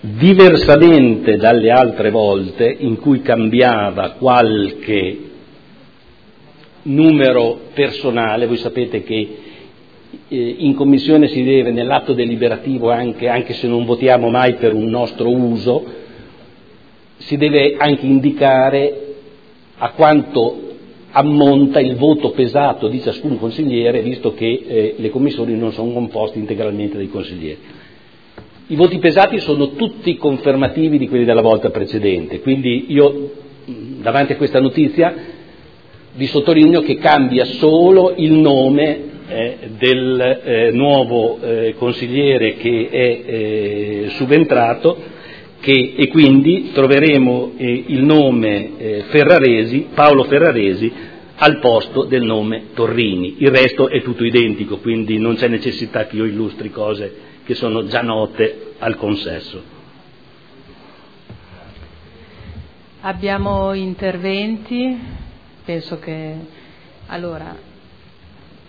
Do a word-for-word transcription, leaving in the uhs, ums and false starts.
Diversamente dalle altre volte in cui cambiava qualche numero personale, voi sapete che eh, in commissione si deve nell'atto deliberativo, anche, anche se non votiamo mai per un nostro uso, si deve anche indicare a quanto ammonta il voto pesato di ciascun consigliere, visto che eh, le commissioni non sono composte integralmente dai consiglieri. I voti pesati sono tutti confermativi di quelli della volta precedente, quindi io davanti a questa notizia vi sottolineo che cambia solo il nome eh, del eh, nuovo eh, consigliere che è eh, subentrato, che, e quindi troveremo eh, il nome eh, Ferraresi, Paolo Ferraresi, al posto del nome Torrini. Il resto è tutto identico, quindi non c'è necessità che io illustri cose che sono già note al consesso. Abbiamo interventi, penso che allora